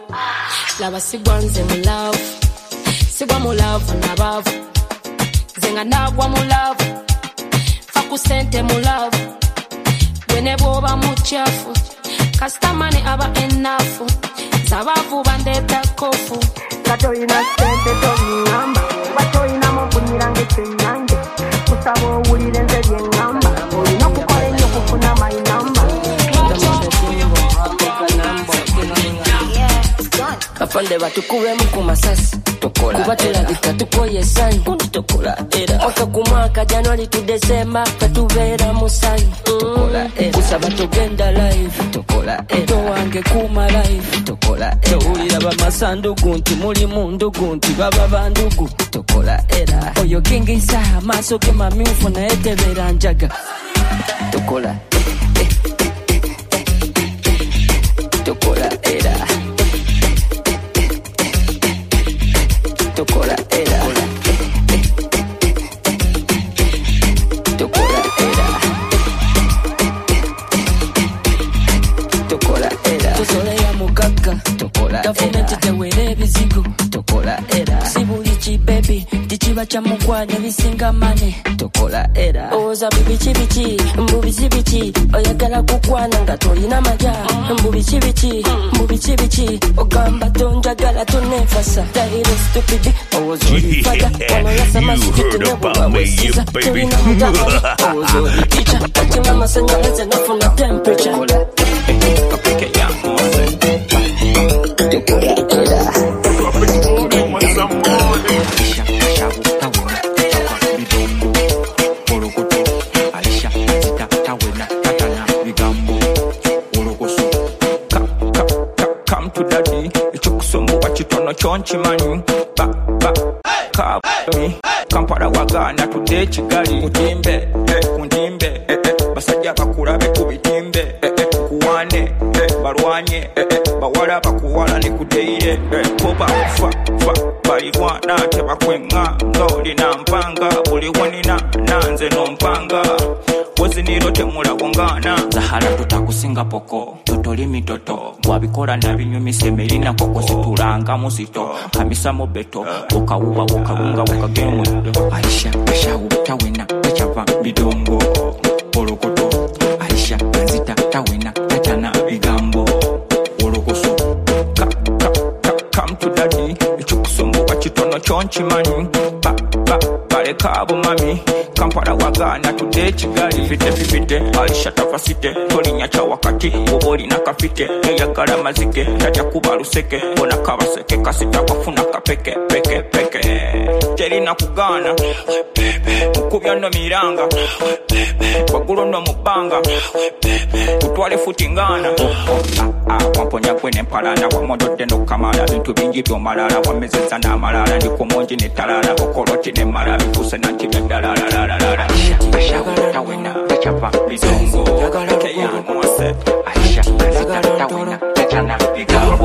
laba sigwa nze mu laavu sigwa mu laavu nabaavu nze nga nagwa mu love fa ku sente mu love bwene bwoba muchafu kastamane aba enafu sabavu bandeta kofu katoyina sente tonyamba batoyina mubunyira ngetenyange kusaba owulire nze byengamba olina okukola ennyo okufuna my number Afande batukubemu ku masasi tokola kuba tulabika tukoye essanyu tokola era mwaka ku mwaka January to December katubeera mu ssanyu tokola era kusaba tugenda live tokola era towange kuma live tokola era towulira bamasandugu nti muli mu ndugu nti baba bandugu tokola era oyo kingisa amaaso ge mamyufu naye tebeera njaga tokola tokola era tokola era tokola era tokola era tusolera mukaka tokola gavumenti tewera ebizigo tokola era sibulichi baby tichiba cha mukwano bisinga mane tokola era oza bibichi mbubichi oyagala kukwana nga tolina maja mbubichi ogamba tonjagala tonefasa tairo stupid ozoli fada wanoya sama sikiti nebo wesiza tolina mutaka ozoli ticha katima masanyalaze nafuna temperature Okay, yeah, come to daddy, echokusombo wachitono chonchi mani ba me kampala wagana tude Kigali kundimbe basajja bakulabe kubitimbe kuwane balwanye bawala bakuwala ne kudeire koba fa balirwana tebakwenga ngolina mpanga buli wonina nanze nompanga woziniro temula wongana zahara tutakusinga poko totoli mitoto wabikola na binyumi semelina koko situlanga musito kamisa mobeto ukawuwa ukawunga ukagemu Aisha utawena echava bidongo polokoto Aisha nzita tawena tatana bigambo polokoso come to daddy echokusombo wachitono chonchi mani baleka abo mami kampala wagana tude Kigali vite Aisha tafasite tolinya cha wakati oboli na kafite eyagala mazike tajja kuba luseke bona kabaseke kasita wafuna kapeke peke terina kugana kubya no miranga wagulo no mubanga kutwale futingana wamponya kwene mpalana wamododde no kamala bintu bingi byo malala wamezeza na malala ndiko monji ne talala okoloti ne malala bikuse na kibendala Aisha tawena chapa bizongo keya mwase Aisha tawena tachana bigambo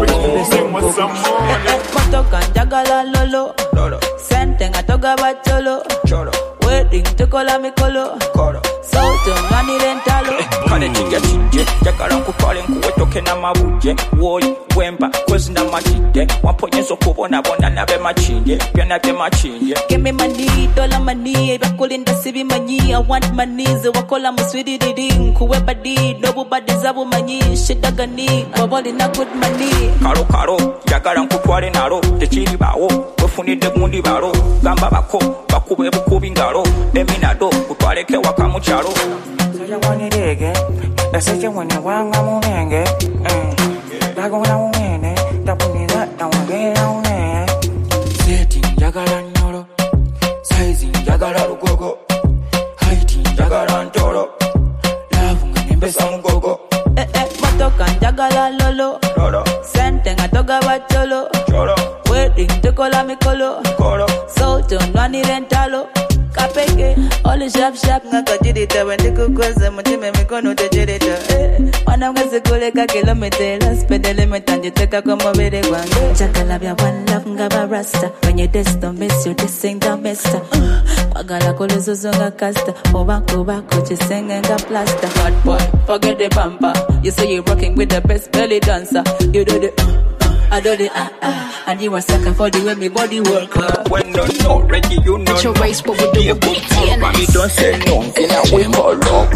motoka njagala lolo sente ngatoga bacholo wedding tukola mikolo soto ngani rentalo kale tinje jakala nkutwale nkuwetoke na mabuje woyi wemba kwezi na matide wamponyezo kubona bona nabe machinje byana bye machinje give me money dollar money bakulinda sibi manyi I want my knees wakola muswidi diding kuwe badi nobody zabu manyi shidagani waboli na good money karo jakala nkutwale nalo tekiri bawo wefunide gundi balo gamba bako bakube bukubi ngalo eminado kutwaleke wakamuchalo wanirege eseche wene wanga munenge dagona unene tapunira tawagera une seti njagala nyoro size njagala lugogo height njagala ntoro love nembesa mugogo motoka njagala lolo sente ngatoga bacholo wedding tukola mikolo soto ndwani rentalo kapeke all sharp ngakajirita wendikukweza mutime mikono tejirita wanamwezi kuleka kilometera spendele metanjiteka kwa mobile gwange chakala bya one love ngaba rasta when you test don't miss you this ain't the mister kwagala kolozozo nga casta obako chisenge nga plaster hot boy forget the bumper you say you're rocking with the best belly dancer you do the I do the and you a sucker for the way me body work. When you're not ready, you know. Your race, what we do with me don't say no. In a way, more long.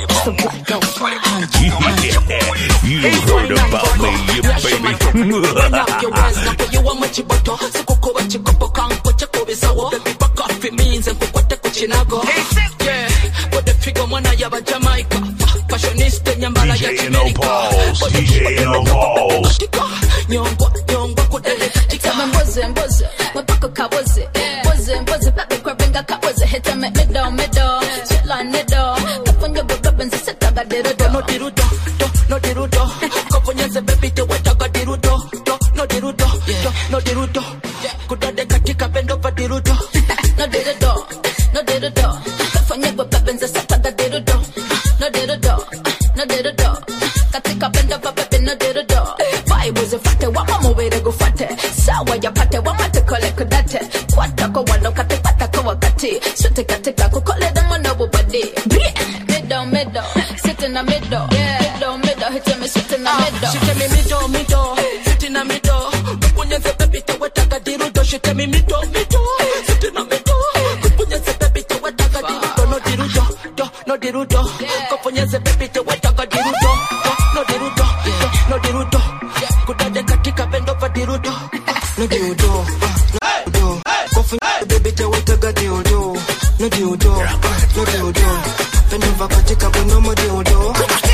You heard about me, you baby. You want my chiboto, so coco what you go can put your cover so baby back off it means and what the kuchinago. Yeah, but the figure one I have a Jamaica. Fashionista nyambala ya Jamaica. DJ No Balls. Nyongo kudele katika mboze mabako kaboze mboze baby grabbinga kaboze hit me middle shit line middle kaponya bobben se taga derudo no dirudo kaponya se baby te wataga dirudo no dirudo kudade katika bendo pa dirudo no dirudo kaponya bobben se taga derudo no dirudo katika bendo pa baby no dirudo vibe was a fate wa mama we go fate sawa ya pate wa mate kole kudate kwata ko walo kate pata ko wakati sote katika ko kole da mano body middle sit in the middle middle hit me sit in the middle she tell me middle sit in the middle kuponya se baby te wataka dirudo she tell me middle sit in the middle kuponya se baby te wataka dirudo no dirudo kuponya se baby te wataka dirudo no dirudo kudade katika bendo pa dirudo no dirudo kuponya baby te wataka dirudo no dirudo bendo pa katika bendo mo dirudo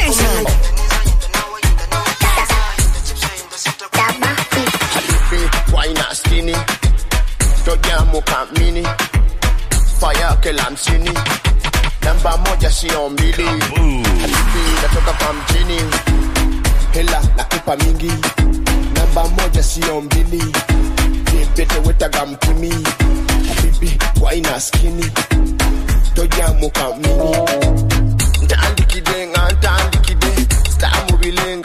wine a skinny tojamu kamini fire kelamsini namba moja sio mbili natoka kwa mjini hela nakupa mingi namba moja sio mbili nipete wetaga mkimi bibi wine a skinny tojamu kamini ndandikide star mobile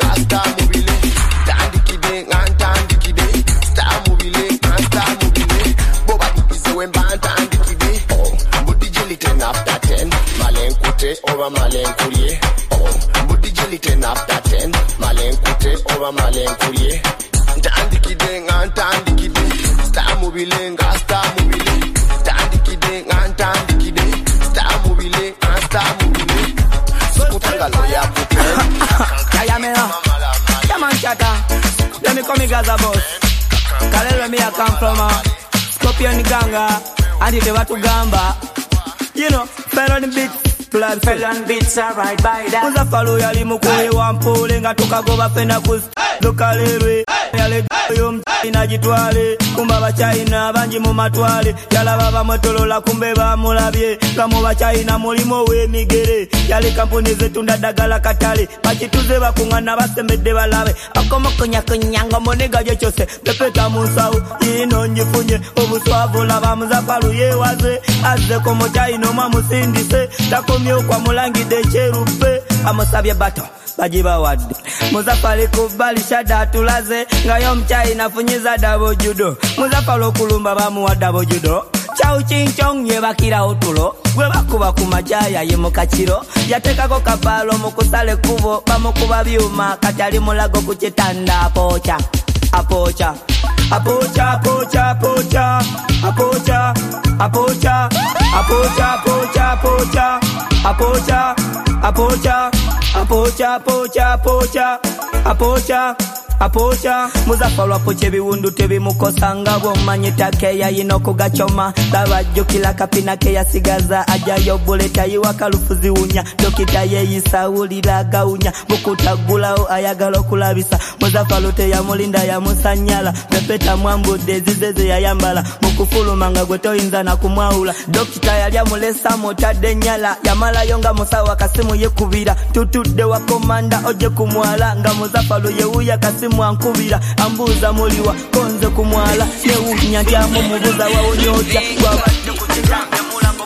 over Malenkurier. Oh, Budi Jelly 10 after 10. Malenkute over Malenkurier. Tandikideng and Tandikide. Star Mobilenga, Star Mobile. Tandikideng and Tandikide. Star Mobile and Star Mobile. Skutanga loya pupe. Kayamela. Yaman Chata. Let me come in Gaza boss. Kalele me I come from Scorpion Ganga. And if they were to Gamba. You know, fell on the beat. Blood fell and beats are right by that. Uza follow yali mukuli wampole nga tukagoba fena kus lokalwe yale yom ina jitwale kumba ba China banji mu matwale yala baba motolola kumbe ba mulabye kamo ba China mulimo we migere yale kampuni zetu ndadagala katale bachituze bakungana basemedde balabe akomo kunyanga monega je chose pepeta musau ino nyifunye obuswavu laba muzapalu yewaze aze komo China mamusindise takomyo kwa mulangi de cherupe amusabye bato bajiba wadi muzafale kubali shada tulaze ngayo mchai nafunyiza dabo judo muzafalo kulumba bamu wa dabo judo chau chinchong yebakira utulo gwe bakuba kumajaya ye mukachiro yatekako kapalo mukusale kubo bamukuba byuma katali mulago kuchitanda pocha apocha apocha apocha apocha apocha apocha apocha apocha apocha apocha apocha apocha apocha apocha apocha apocha muzafalo apoche biwundu tebi mukosanga bo manyita keya yinoko gachoma dabajo kila kapina keya sigaza ajayo buleta yiwa kalufuzi unya dokita yeyisa ulira gaunya bukutagulao ayagalo kulabisa muzafalo te ya mulinda ya musanyala pepeta mwambu dezizeze ya yambala mukufulu manga gwetoinza na kumwaula dokita yalya mulesa motade nyala yamala yonga musawa kasimu yekubira tutudde wa komanda oje kumwala nga muzafalo yeuya kasimu ankubira ambuza muliwa konze kumwala yeunya ndyamo mubuza wawo nyota gwabadde kukitambe mulango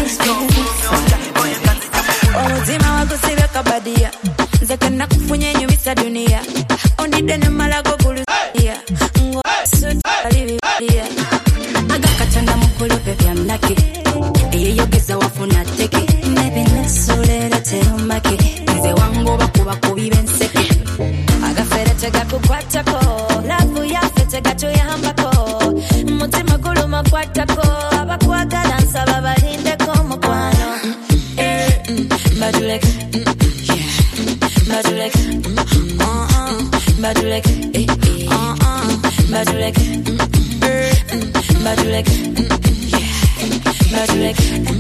Ozima wakusibe kabadia Nzeke nakufunye nyumisa dunia Ondide ne malago kulusia Ngo suti alibidia Aga katanda mukulu pepe amnaki Eye yogeza wafuna teki Maybe nesulele terumaki Nze wango bakuba kubibe nseki Aga fere tega kukwata ko lavu yaffe tegatuyambako mutima guluma kwatako abakwagala nsaba balindeko mukwano Badulek Badulek Badulek Badulek Badulek Badulek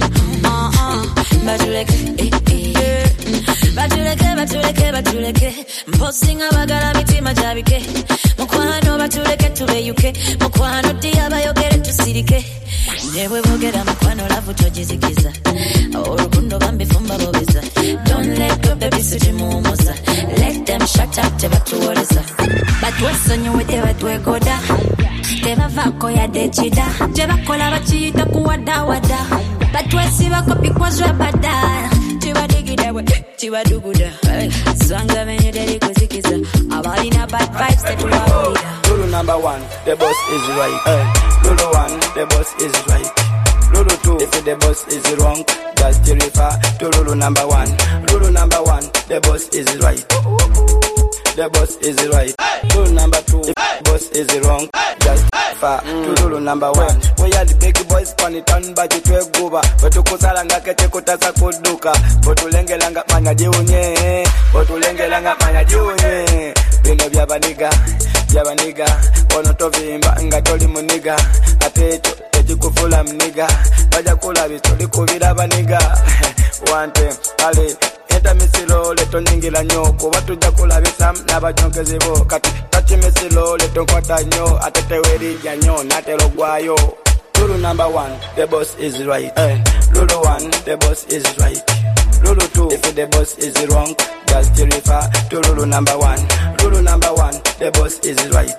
Badulek mposinga bagala mitima jabike mukwano batuleke tuleyuke mukwano diyabayogere tusirike newe bogera mukwano lavu tojizikiza olukundo bambifumba bobeza don't let go baby sujimumuza let them shut up tebatuwoleza batwesonyiwe tebetwegoda tebavako yadechida jebakola bakiyita kuwadawada batwesibako bikwazwe bada tibadigidewe tibaduguda zwanga menye deli kuzikiza abalina bad vibes tetuwawulira Lulu number 1, the boss is right. Lulu 1, the boss is right. Lulu 2, if the boss is wrong, just refer to Lulu number 1. Lulu number 1, the boss is right. The boss is right. Lulu number 2, if the boss is wrong, just refer to Lulu number 1. We are the big boys, pani turn back to a guba. But to Kusalanga Ketekutasa Kuduka. But to Lengelanga Manadiune. But to Lengelanga Manadiune. Bino byabaniga byabaniga ono tovimba nga toli muniga atecho ekikufula mniga baja kula bitoli kubira baniga wante ale eta misilo leto nyingila nyoko batujja kulabisa n'abajonkezi bo kati tati misilo leto kwata nyo ateteweri janyo natero gwayo Lulu number 1 the boss is right Lulu 1 the boss is right Lulu 2 if the boss is wrong just refer to Lulu number 1 Lulu number 1 the boss is right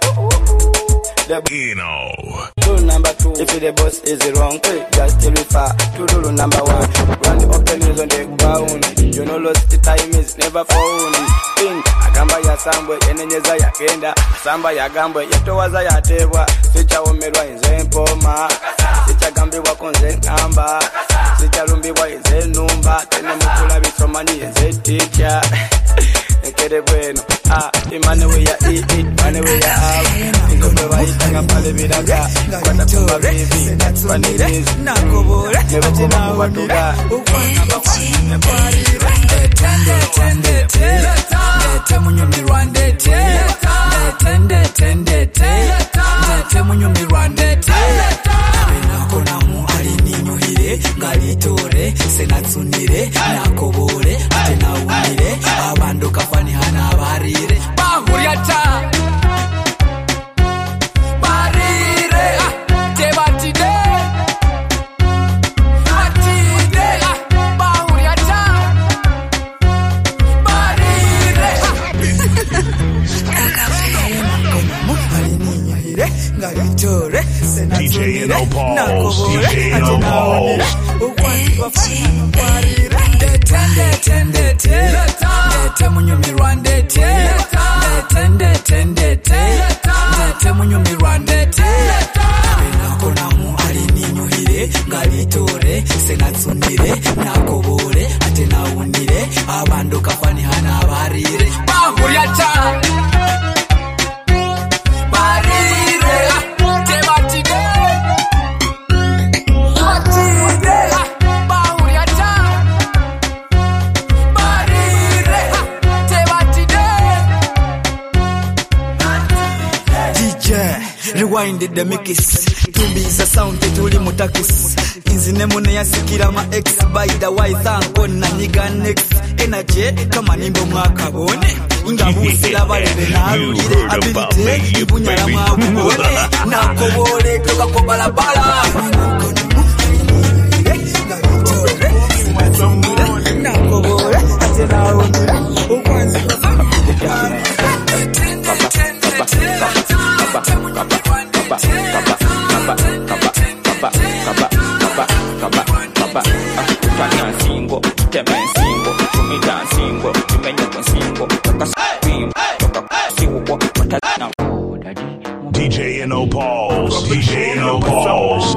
Lulu number 2 if the boss is wrong just refer to Lulu number 1 run the openings on the ground you know lost the time is never found think agamba ya sambwe enenyeza ya kenda samba ya gambwe yatowaza yatebwa sichaomerwa inze mpoma sichagambibwa konze ngamba sichalumbibwa inze numba tene mukula bisomani inze teacher ekere bueno imane we ya imane we ya ingobe bayitanga pale biraga kwata kumba baby vanilize nakobora nebatina watuga tende munyumi rwande tende munyumi rwande nakonamu alininyuhire ngalitore senatsunire nakobore ate nawunire abandu kafani hana barire bahuryata barire tebatide batide bahuryata barire alininyuhire ngalitore senatsunire nakobore ate nawunire tende munyumi rwande tende munyumi rwande nakonamu alininyuhire ngalitore senatsunire nakobore ate nawunire abandu kafani hana barire bahuryata barire tebatide Rewind the mix Tumbiza sound tuli mutakis Inzine mune yasikira ma X by the Y thanko na nyiga next Energy kama nimbo mwakabone Ingabusira balebe narugire abilite Ibunyara mwakubone Nakobole toka kwa balabala Nakobole ate naunira Ukwanzi DJ No Pulse, DJ No Pulse.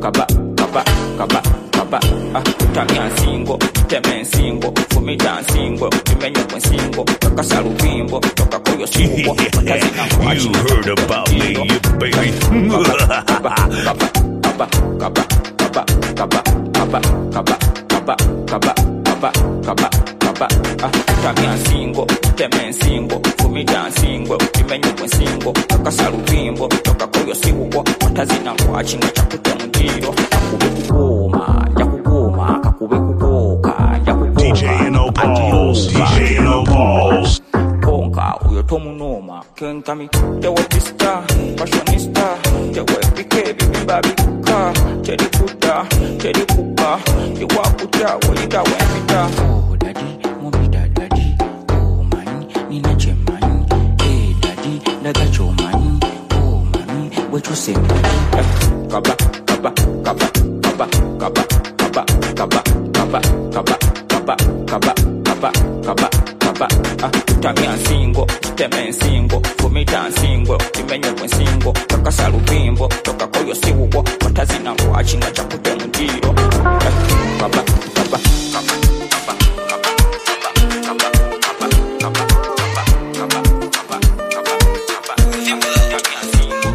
kaba, kaba, kaba, kaba. Tamia singo, teme singo, fumita singo, timenye kwen singo, toka salubimbo, toka koyo singo. You heard about me, you baby. Kaba, kaba, kaba, kaba, kaba, kaba, kaba, kaba, kaba, kaba, kaba, kaba, kaba. Tamia singo, teme singo, fumita singo, timenye kwen singo, toka salubimbo, toka koyo singo. Matazina mwachinga chakute mutiro, kakube kukoma, yakukoma, kakube kukoka, yakukoma. DJ No Balls, DJ No Balls. Konka, uyo tomu noma, kenkami, tewe pista, fashionista, tewe pike, bibimba bikuka, chedi kuta, chedi kuka, iwa kuta, walita wempita. Oh, daddy, momita daddy, oh, mani, nina chemani, hey, daddy, daga chomani, oh, mami, what you say, kaba, kaba, kaba, kaba, kaba, kaba, kaba, kaba, kaba, kaba, kaba, kaba, kaba, kaba. Tamia singo, teme singo, fumita singo, timenye kwen singo, toka salubimbo, toka koyo siwo, matazina mwachinga chakute mutiro. Kaba, kaba, kaba, kaba, kaba, kaba, kaba, kaba, kaba, kaba, kaba, tamia singo.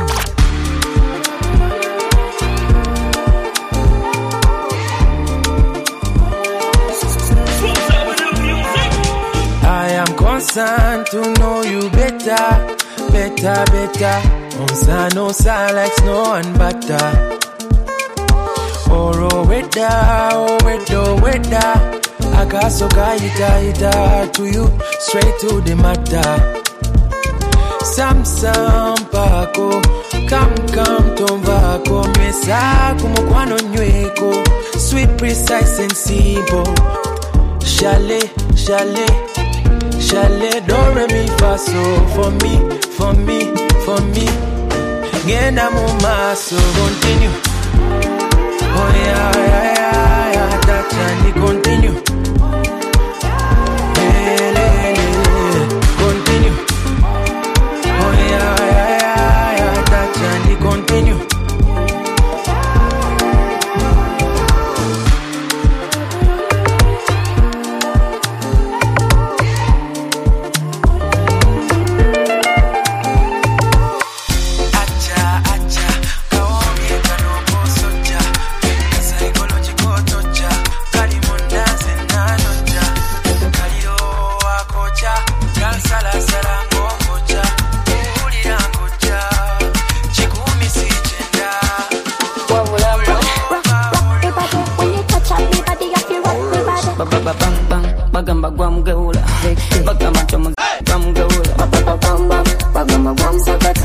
I am concerned to know you better, better, better. Onsa no sa like snow and butter. Oro weda, akasoka ita to you, straight to the matter. Sam pako, come tombako, mesa kumukwano nyweko, sweet, precise and simple. Chalet, do re mi fa so for me. Genda mu maso, continue. Oh yeah, touch and continue. Continue. Oh yeah, touch and continue. Bagamba gwam gaula, bagamba chama gwam gaula, bagamba gwam sakata.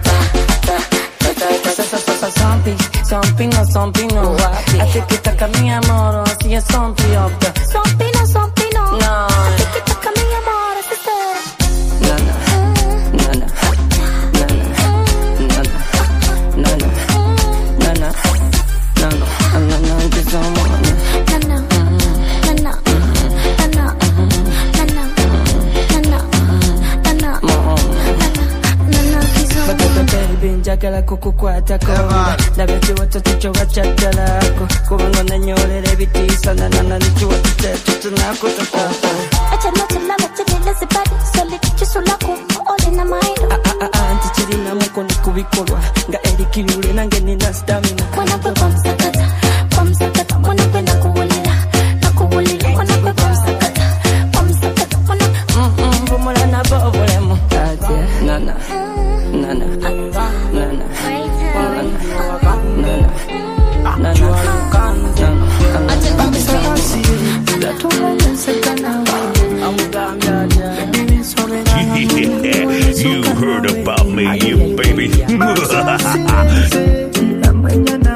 Sompino, a te que toca mi amor, si es sompino, no, a te que toca mi amor, si njagala kukukwata konda ndabye kiwato kichowa kyadalako kubanga nanyolera ebitiisa nanana nikiwato kyekyo tunakutako anti kirina mukono ku bikolwa nga erikirule nange nina stamina mpumula nabo obulemu nana You heard about me, you baby.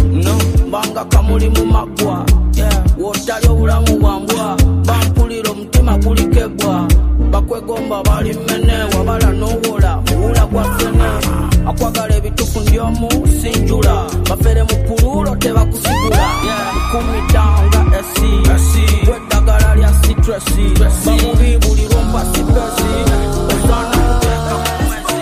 no mbanga kamuli mu magwa wotali obulamu bwambwa bampulira omutima gulikebwa bakwegomba bali menewa bala n'owola muwula gwa ffene akwagala ebitufu ndyomu sinjula bafere mu pululo tebakusigula kumitanga esi weddagala lya sitresi bamubi buli lumba sipesi osana kuteka mumwezi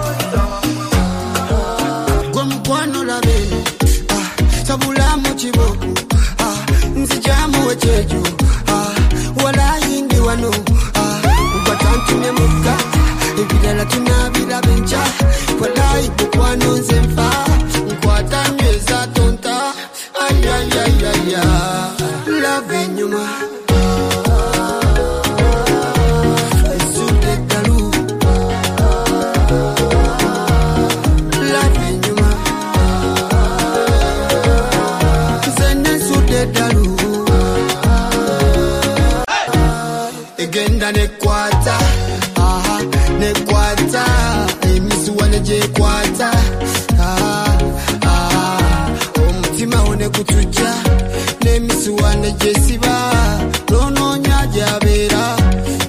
gwe mukwano labeno sabulamu kiboku nzijamu wecheju wala yindi wano ubatantumye muka ebidala tunabira bencha wala ibukwano nzenfa nkwata nyweza tonta ayayayaya love enyuma Egenda nekwata nekwata emisuwa nejekwata omutima one kutuja nemisuwa nejesiba nononya jabeera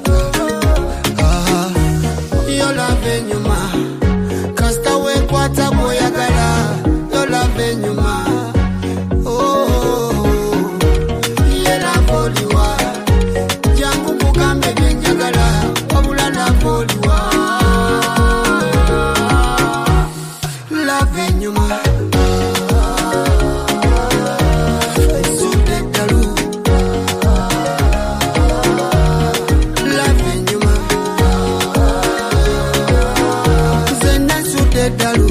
yolave enyuma kasita wekwata bwoyagala yolave enyuma yeraboliwa jangu mugambe byenjagala wabula naboliwa lave enyuma esudde eddalu lave enyuma zenna nsudde eddalu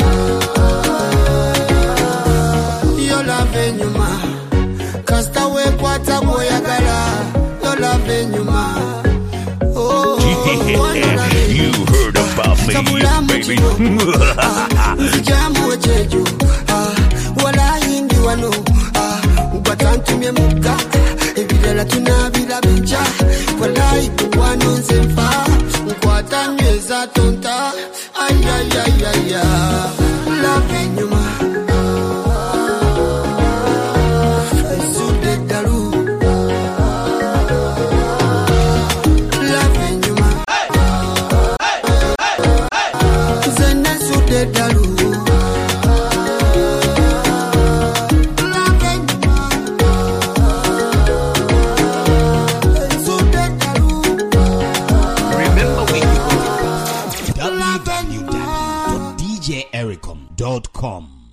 yo lave enyuma kasita wekwata bwoyagala yo lave enyuma. You heard about me, baby. Nzijamu wecheju wala yindi wano ubatantumye muka ebidala tunabira bencha wala ibukwano nzenfa nkwata nyweza tonta ayayayaya love enyuma esudde eddalu love enyuma zenna nsudde eddalu www.djericom.com